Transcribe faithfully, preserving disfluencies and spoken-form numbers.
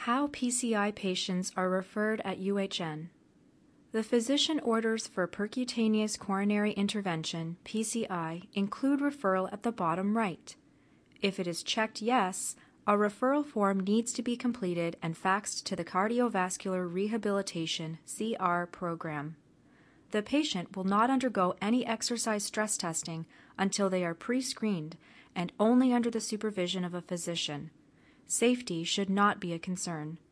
How P C I patients are referred at U H N. The physician orders for percutaneous coronary intervention, P C I, include referral at the bottom right. If it is checked yes, a referral form needs to be completed and faxed to the Cardiovascular Rehabilitation C R program. The patient will not undergo any exercise stress testing until they are pre-screened and only under the supervision of a physician. Safety should not be a concern.